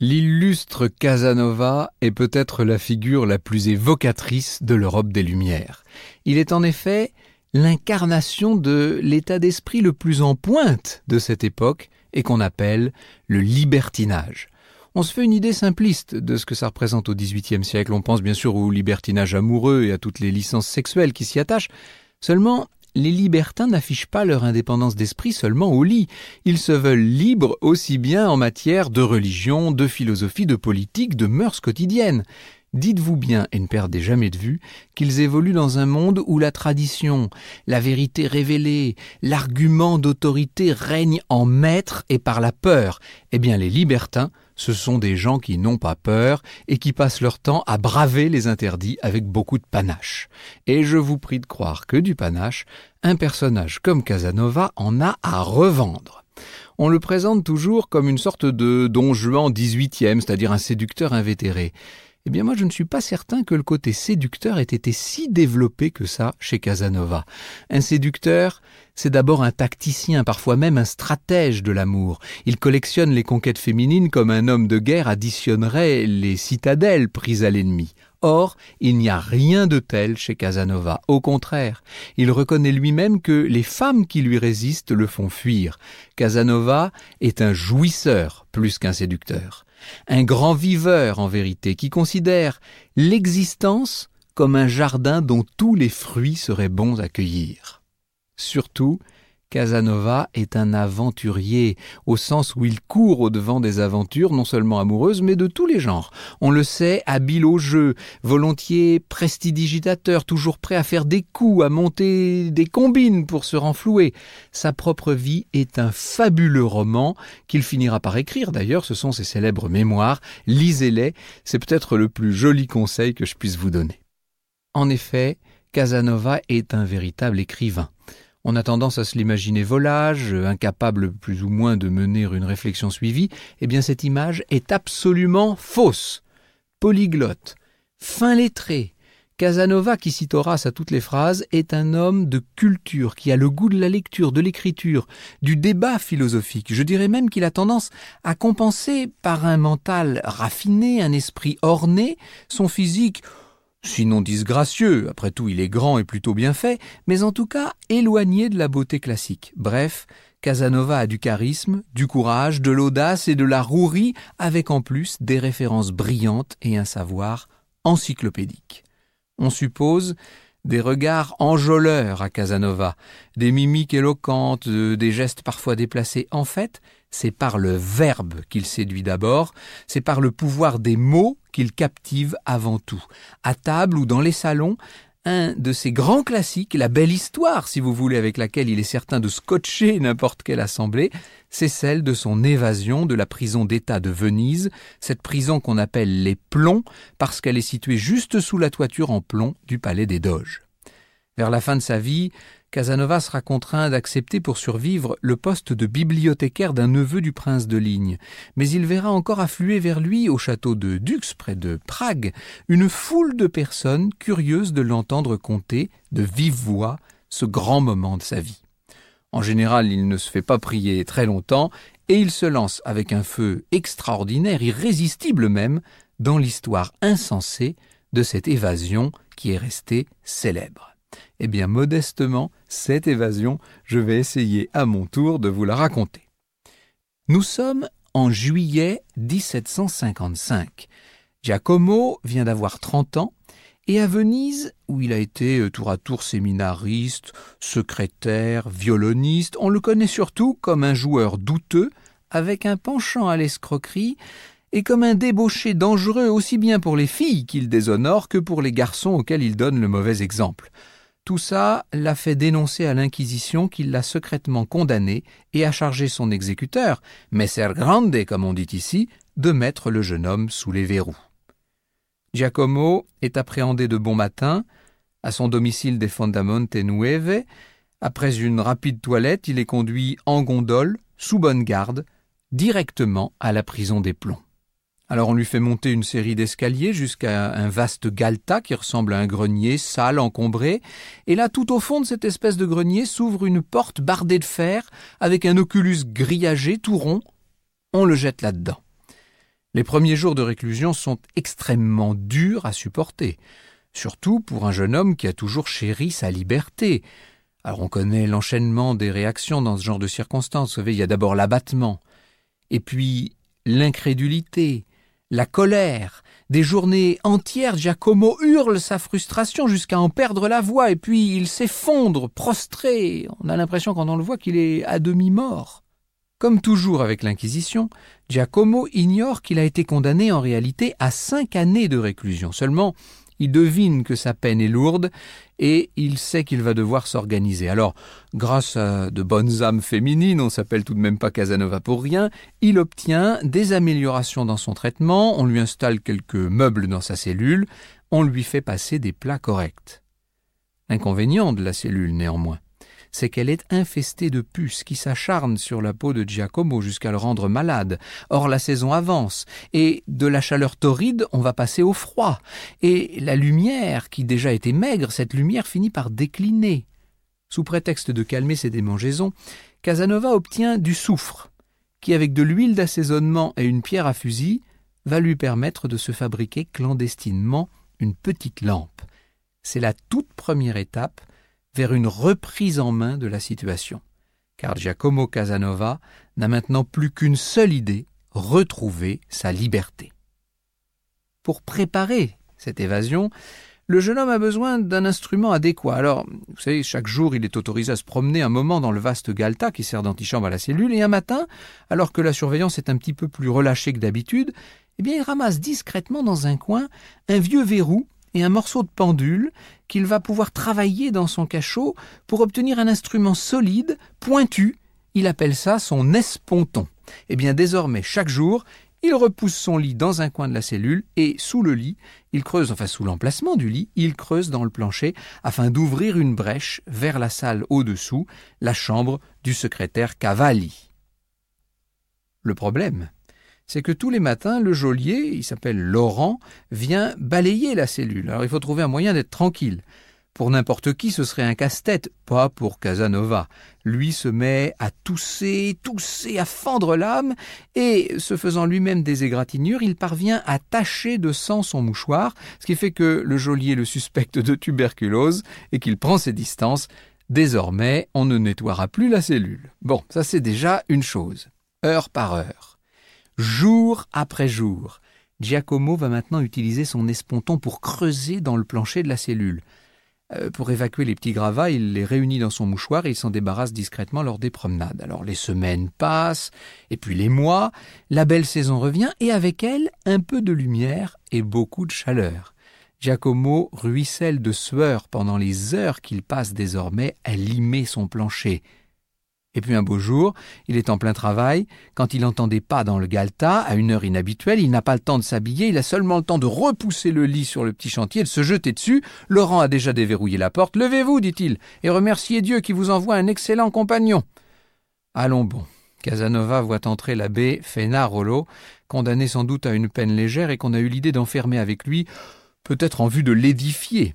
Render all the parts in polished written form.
L'illustre Casanova est peut-être la figure la plus évocatrice de l'Europe des Lumières. Il est en effet l'incarnation de l'état d'esprit le plus en pointe de cette époque et qu'on appelle le libertinage. On se fait une idée simpliste de ce que ça représente au XVIIIe siècle. On pense bien sûr au libertinage amoureux et à toutes les licences sexuelles qui s'y attachent. Seulement, les libertins n'affichent pas leur indépendance d'esprit seulement au lit. Ils se veulent libres aussi bien en matière de religion, de philosophie, de politique, de mœurs quotidiennes. Dites-vous bien, et ne perdez jamais de vue, qu'ils évoluent dans un monde où la tradition, la vérité révélée, l'argument d'autorité règnent en maître et par la peur. Eh bien, les libertins, ce sont des gens qui n'ont pas peur et qui passent leur temps à braver les interdits avec beaucoup de panache. Et je vous prie de croire que du panache, un personnage comme Casanova en a à revendre. On le présente toujours comme une sorte de Don Juan XVIIIe, c'est-à-dire un séducteur invétéré. Eh bien moi je ne suis pas certain que le côté séducteur ait été si développé que ça chez Casanova. Un séducteur, c'est d'abord un tacticien, parfois même un stratège de l'amour. Il collectionne les conquêtes féminines comme un homme de guerre additionnerait les citadelles prises à l'ennemi. Or, il n'y a rien de tel chez Casanova. Au contraire, il reconnaît lui-même que les femmes qui lui résistent le font fuir. Casanova est un jouisseur plus qu'un séducteur. Un grand viveur en vérité qui considère l'existence comme un jardin dont tous les fruits seraient bons à cueillir. Surtout, Casanova est un aventurier, au sens où il court au-devant des aventures, non seulement amoureuses, mais de tous les genres. On le sait, habile au jeu, volontiers prestidigitateur, toujours prêt à faire des coups, à monter des combines pour se renflouer. Sa propre vie est un fabuleux roman qu'il finira par écrire. D'ailleurs, ce sont ses célèbres mémoires. Lisez-les, c'est peut-être le plus joli conseil que je puisse vous donner. En effet, Casanova est un véritable écrivain. On a tendance à se l'imaginer volage, incapable plus ou moins de mener une réflexion suivie. Eh bien, cette image est absolument fausse. Polyglotte, fin lettré, Casanova, qui cite Horace à toutes les phrases, est un homme de culture, qui a le goût de la lecture, de l'écriture, du débat philosophique. Je dirais même qu'il a tendance à compenser par un mental raffiné, un esprit orné, son physique sinon disgracieux, après tout il est grand et plutôt bien fait, mais en tout cas éloigné de la beauté classique. Bref, Casanova a du charisme, du courage, de l'audace et de la rouerie, avec en plus des références brillantes et un savoir encyclopédique. On suppose des regards enjôleurs à Casanova, des mimiques éloquentes, des gestes parfois déplacés. En fait, c'est par le verbe qu'il séduit d'abord, c'est par le pouvoir des mots qu'il captive avant tout. À table ou dans les salons, un de ces grands classiques, la belle histoire, si vous voulez, avec laquelle il est certain de scotcher n'importe quelle assemblée, c'est celle de son évasion de la prison d'État de Venise, cette prison qu'on appelle les Plombs, parce qu'elle est située juste sous la toiture en plomb du palais des Doges. Vers la fin de sa vie, Casanova sera contraint d'accepter pour survivre le poste de bibliothécaire d'un neveu du prince de Ligne. Mais il verra encore affluer vers lui, au château de Dux, près de Prague, une foule de personnes curieuses de l'entendre conter de vive voix ce grand moment de sa vie. En général, il ne se fait pas prier très longtemps et il se lance avec un feu extraordinaire, irrésistible même, dans l'histoire insensée de cette évasion qui est restée célèbre. Eh bien, modestement, cette évasion, je vais essayer à mon tour de vous la raconter. Nous sommes en juillet 1755. Giacomo vient d'avoir 30 ans et à Venise, où il a été tour à tour séminariste, secrétaire, violoniste, on le connaît surtout comme un joueur douteux avec un penchant à l'escroquerie et comme un débauché dangereux aussi bien pour les filles qu'il déshonore que pour les garçons auxquels il donne le mauvais exemple. Tout ça l'a fait dénoncer à l'Inquisition qui l'a secrètement condamné et a chargé son exécuteur, Messer Grande comme on dit ici, de mettre le jeune homme sous les verrous. Giacomo est appréhendé de bon matin à son domicile des Fondamonte Nuove. Après une rapide toilette, il est conduit en gondole, sous bonne garde, directement à la prison des Plombs. Alors on lui fait monter une série d'escaliers jusqu'à un vaste galetas qui ressemble à un grenier sale, encombré. Et là, tout au fond de cette espèce de grenier, s'ouvre une porte bardée de fer avec un oculus grillagé tout rond. On le jette là-dedans. Les premiers jours de réclusion sont extrêmement durs à supporter, surtout pour un jeune homme qui a toujours chéri sa liberté. Alors on connaît l'enchaînement des réactions dans ce genre de circonstances. Vous savez, il y a d'abord l'abattement, et puis l'incrédulité, la colère. Des journées entières, Giacomo hurle sa frustration jusqu'à en perdre la voix, et puis il s'effondre, prostré. On a l'impression quand on le voit qu'il est à demi mort. Comme toujours avec l'Inquisition, Giacomo ignore qu'il a été condamné en réalité à 5 années de réclusion. Seulement, il devine que sa peine est lourde et il sait qu'il va devoir s'organiser. Alors, grâce à de bonnes âmes féminines, on ne s'appelle tout de même pas Casanova pour rien, il obtient des améliorations dans son traitement, on lui installe quelques meubles dans sa cellule, on lui fait passer des plats corrects. L'inconvénient de la cellule, néanmoins, c'est qu'elle est infestée de puces qui s'acharnent sur la peau de Giacomo jusqu'à le rendre malade. Or, la saison avance, et de la chaleur torride, on va passer au froid. Et la lumière, qui déjà était maigre, cette lumière finit par décliner. Sous prétexte de calmer ses démangeaisons, Casanova obtient du soufre, qui, avec de l'huile d'assaisonnement et une pierre à fusil, va lui permettre de se fabriquer clandestinement une petite lampe. C'est la toute première étape vers une reprise en main de la situation. Car Giacomo Casanova n'a maintenant plus qu'une seule idée, retrouver sa liberté. Pour préparer cette évasion, le jeune homme a besoin d'un instrument adéquat. Alors, vous savez, chaque jour, il est autorisé à se promener un moment dans le vaste galetas qui sert d'antichambre à la cellule, et un matin, alors que la surveillance est un petit peu plus relâchée que d'habitude, eh bien, il ramasse discrètement dans un coin un vieux verrou et un morceau de pendule qu'il va pouvoir travailler dans son cachot pour obtenir un instrument solide, pointu. Il appelle ça son esponton. Eh bien, désormais, chaque jour, il repousse son lit dans un coin de la cellule et sous le lit, sous l'emplacement du lit, il creuse dans le plancher afin d'ouvrir une brèche vers la salle au-dessous, la chambre du secrétaire Cavalli. Le problème, c'est que tous les matins, le geôlier, il s'appelle Laurent, vient balayer la cellule. Alors il faut trouver un moyen d'être tranquille. Pour n'importe qui, ce serait un casse-tête, pas pour Casanova. Lui se met à tousser, à fendre l'âme, et, se faisant lui-même des égratignures, il parvient à tacher de sang son mouchoir, ce qui fait que le geôlier le suspecte de tuberculose et qu'il prend ses distances. Désormais, on ne nettoiera plus la cellule. Bon, ça c'est déjà une chose. Heure par heure. Jour après jour, Giacomo va maintenant utiliser son esponton pour creuser dans le plancher de la cellule. Pour évacuer les petits gravats, il les réunit dans son mouchoir et il s'en débarrasse discrètement lors des promenades. Alors les semaines passent, et puis les mois, la belle saison revient, et avec elle, un peu de lumière et beaucoup de chaleur. Giacomo ruisselle de sueur pendant les heures qu'il passe désormais à limer son plancher. Et puis un beau jour, il est en plein travail, quand il entend des pas dans le galetas, à une heure inhabituelle, il n'a pas le temps de s'habiller, il a seulement le temps de repousser le lit sur le petit chantier, de se jeter dessus. Laurent a déjà déverrouillé la porte. « Levez-vous, dit-il, et remerciez Dieu qui vous envoie un excellent compagnon. » Allons bon. Casanova voit entrer l'abbé Fenarolo, condamné sans doute à une peine légère et qu'on a eu l'idée d'enfermer avec lui, peut-être en vue de l'édifier.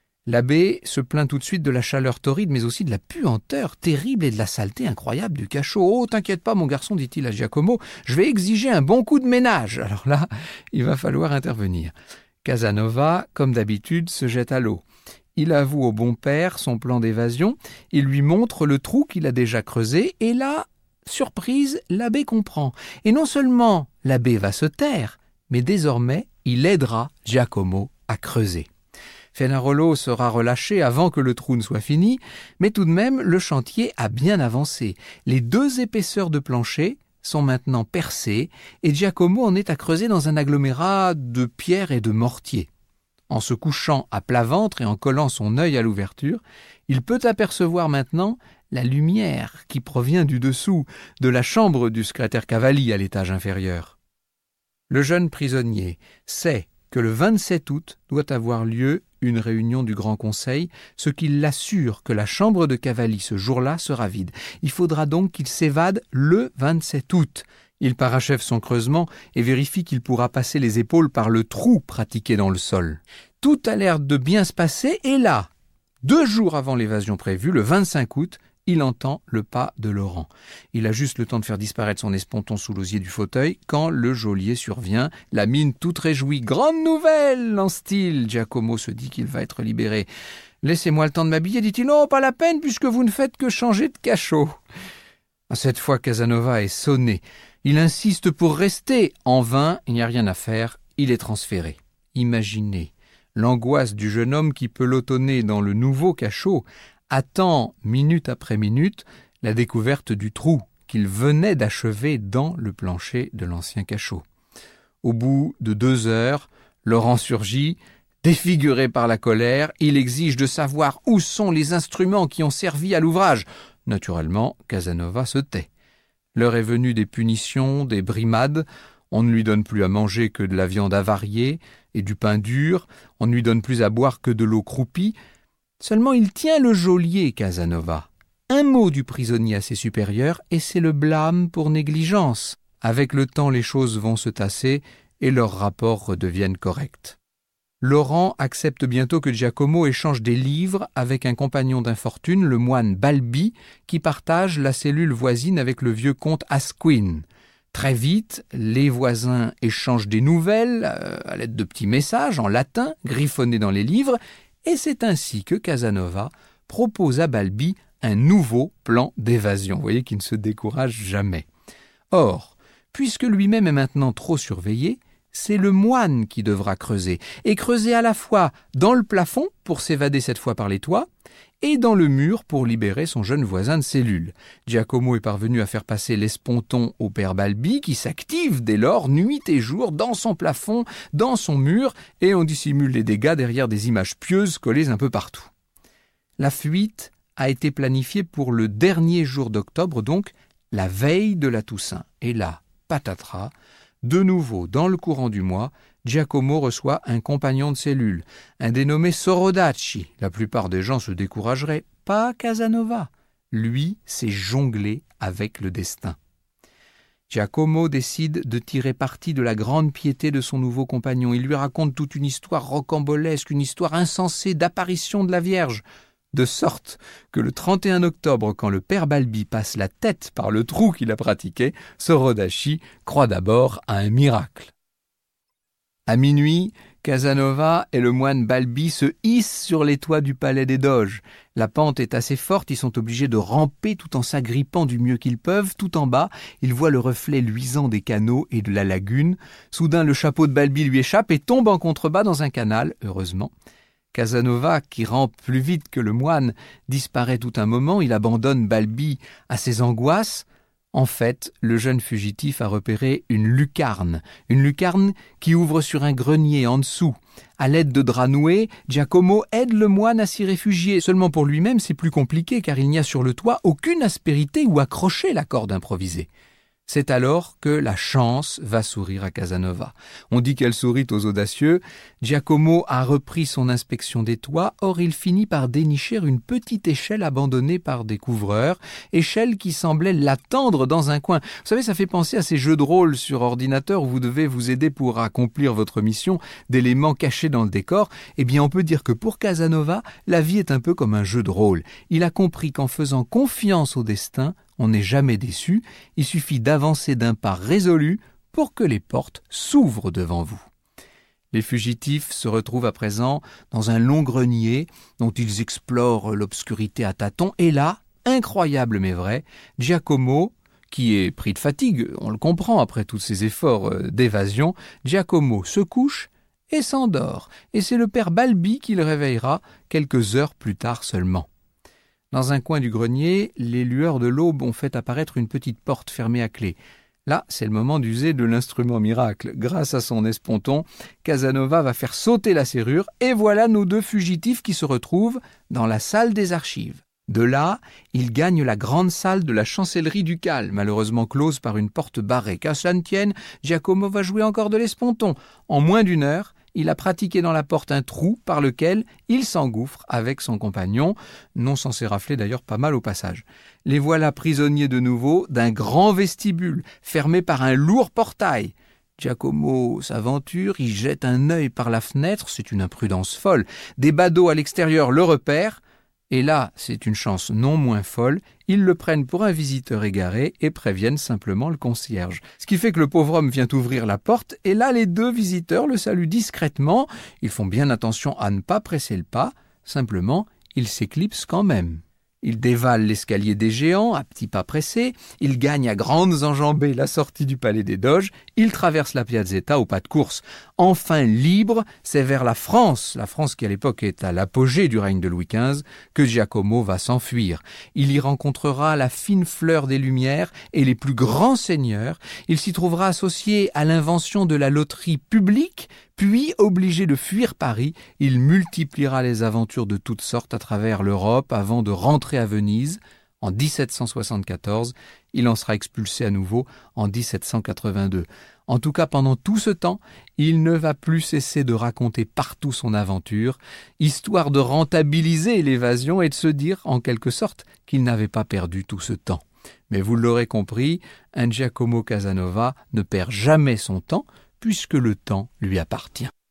L'abbé se plaint tout de suite de la chaleur torride, mais aussi de la puanteur terrible et de la saleté incroyable du cachot. « Oh, t'inquiète pas, mon garçon, dit-il à Giacomo, je vais exiger un bon coup de ménage. » Alors là, il va falloir intervenir. Casanova, comme d'habitude, se jette à l'eau. Il avoue au bon père son plan d'évasion, il lui montre le trou qu'il a déjà creusé, et là, surprise, l'abbé comprend. Et non seulement l'abbé va se taire, mais désormais, il aidera Giacomo à creuser. Fenarolo sera relâché avant que le trou ne soit fini, mais tout de même, le chantier a bien avancé. Les 2 épaisseurs de plancher sont maintenant percées et Giacomo en est à creuser dans un agglomérat de pierres et de mortier. En se couchant à plat ventre et en collant son œil à l'ouverture, il peut apercevoir maintenant la lumière qui provient du dessous, de la chambre du secrétaire Cavalli à l'étage inférieur. Le jeune prisonnier sait que le 27 août doit avoir lieu une réunion du Grand Conseil, ce qui l'assure que la chambre de Cavalli ce jour-là sera vide. Il faudra donc qu'il s'évade le 27 août. Il parachève son creusement et vérifie qu'il pourra passer les épaules par le trou pratiqué dans le sol. Tout a l'air de bien se passer et là, 2 jours avant l'évasion prévue, le 25 août, il entend le pas de Laurent. Il a juste le temps de faire disparaître son esponton sous l'osier du fauteuil quand le geôlier survient, la mine toute réjouie. « Grande nouvelle !» lance-t-il. Giacomo se dit qu'il va être libéré. « Laissez-moi le temps de m'habiller, dit-il. « Non, pas la peine, puisque vous ne faites que changer de cachot. » Cette fois, Casanova est sonné. Il insiste pour rester. En vain, il n'y a rien à faire, il est transféré. Imaginez l'angoisse du jeune homme qui pelotonnait dans le nouveau cachot attend, minute après minute, la découverte du trou qu'il venait d'achever dans le plancher de l'ancien cachot. Au bout de 2 heures, Laurent surgit. Défiguré par la colère, il exige de savoir où sont les instruments qui ont servi à l'ouvrage. Naturellement, Casanova se tait. L'heure est venue des punitions, des brimades. On ne lui donne plus à manger que de la viande avariée et du pain dur. On ne lui donne plus à boire que de l'eau croupie. Seulement il tient le geôlier, Casanova. Un mot du prisonnier à ses supérieurs et c'est le blâme pour négligence. Avec le temps, les choses vont se tasser et leurs rapports redeviennent corrects. Laurent accepte bientôt que Giacomo échange des livres avec un compagnon d'infortune, le moine Balbi, qui partage la cellule voisine avec le vieux comte Asquin. Très vite, les voisins échangent des nouvelles à l'aide de petits messages en latin, griffonnés dans les livres, et c'est ainsi que Casanova propose à Balbi un nouveau plan d'évasion. Vous voyez qu'il ne se décourage jamais. Or, puisque lui-même est maintenant trop surveillé, c'est le moine qui devra creuser, et creuser à la fois dans le plafond pour s'évader cette fois par les toits, et dans le mur pour libérer son jeune voisin de cellule. Giacomo est parvenu à faire passer l'esponton au père Balbi, qui s'active dès lors nuit et jour dans son plafond, dans son mur, et on dissimule les dégâts derrière des images pieuses collées un peu partout. La fuite a été planifiée pour le dernier jour d'octobre, donc la veille de la Toussaint. Et là, patatras, de nouveau, dans le courant du mois, Giacomo reçoit un compagnon de cellule, un dénommé Sorodacci. La plupart des gens se décourageraient, pas Casanova. Lui sait jongler avec le destin. Giacomo décide de tirer parti de la grande piété de son nouveau compagnon. Il lui raconte toute une histoire rocambolesque, une histoire insensée d'apparition de la Vierge. De sorte que le 31 octobre, quand le père Balbi passe la tête par le trou qu'il a pratiqué, Sorodacci croit d'abord à un miracle. À minuit, Casanova et le moine Balbi se hissent sur les toits du palais des Doges. La pente est assez forte, ils sont obligés de ramper tout en s'agrippant du mieux qu'ils peuvent. Tout en bas, ils voient le reflet luisant des canaux et de la lagune. Soudain, le chapeau de Balbi lui échappe et tombe en contrebas dans un canal, heureusement. Casanova, qui rampe plus vite que le moine, disparaît tout un moment, il abandonne Balbi à ses angoisses. En fait, le jeune fugitif a repéré une lucarne qui ouvre sur un grenier en dessous. À l'aide de draps noués, Giacomo aide le moine à s'y réfugier. Seulement pour lui-même, c'est plus compliqué car il n'y a sur le toit aucune aspérité où accrocher la corde improvisée. C'est alors que la chance va sourire à Casanova. On dit qu'elle sourit aux audacieux. Giacomo a repris son inspection des toits, or il finit par dénicher une petite échelle abandonnée par des couvreurs, échelle qui semblait l'attendre dans un coin. Vous savez, ça fait penser à ces jeux de rôle sur ordinateur où vous devez vous aider pour accomplir votre mission d'éléments cachés dans le décor. Eh bien, on peut dire que pour Casanova, la vie est un peu comme un jeu de rôle. Il a compris qu'en faisant confiance au destin, on n'est jamais déçu, il suffit d'avancer d'un pas résolu pour que les portes s'ouvrent devant vous. Les fugitifs se retrouvent à présent dans un long grenier dont ils explorent l'obscurité à tâtons, et là, incroyable mais vrai, Giacomo, qui est pris de fatigue, on le comprend après tous ces efforts d'évasion, Giacomo se couche et s'endort, et c'est le père Balbi qui le réveillera quelques heures plus tard seulement. Dans un coin du grenier, les lueurs de l'aube ont fait apparaître une petite porte fermée à clé. Là, c'est le moment d'user de l'instrument miracle. Grâce à son esponton, Casanova va faire sauter la serrure et voilà nos deux fugitifs qui se retrouvent dans la salle des archives. De là, ils gagnent la grande salle de la chancellerie ducale, malheureusement close par une porte barrée. Qu'à cela ne tienne, Giacomo va jouer encore de l'esponton. En moins d'une heure, il a pratiqué dans la porte un trou par lequel il s'engouffre avec son compagnon, non sans s'érafler d'ailleurs pas mal au passage. Les voilà prisonniers de nouveau d'un grand vestibule, fermé par un lourd portail. Giacomo s'aventure, il jette un œil par la fenêtre, c'est une imprudence folle. Des badauds à l'extérieur le repèrent. Et là, c'est une chance non moins folle, ils le prennent pour un visiteur égaré et préviennent simplement le concierge. Ce qui fait que le pauvre homme vient ouvrir la porte et là, les deux visiteurs le saluent discrètement. Ils font bien attention à ne pas presser le pas, simplement, ils s'éclipsent quand même. Il dévale l'escalier des géants à petits pas pressés, il gagne à grandes enjambées la sortie du palais des Doges, il traverse la Piazzetta au pas de course. Enfin libre, c'est vers la France qui à l'époque est à l'apogée du règne de Louis XV, que Giacomo va s'enfuir. Il y rencontrera la fine fleur des Lumières et les plus grands seigneurs. Il s'y trouvera associé à l'invention de la loterie publique, puis, obligé de fuir Paris, il multipliera les aventures de toutes sortes à travers l'Europe avant de rentrer à Venise. En 1774, il en sera expulsé à nouveau en 1782. En tout cas, pendant tout ce temps, il ne va plus cesser de raconter partout son aventure, histoire de rentabiliser l'évasion et de se dire, en quelque sorte, qu'il n'avait pas perdu tout ce temps. Mais vous l'aurez compris, un Giacomo Casanova ne perd jamais son temps, puisque le temps lui appartient.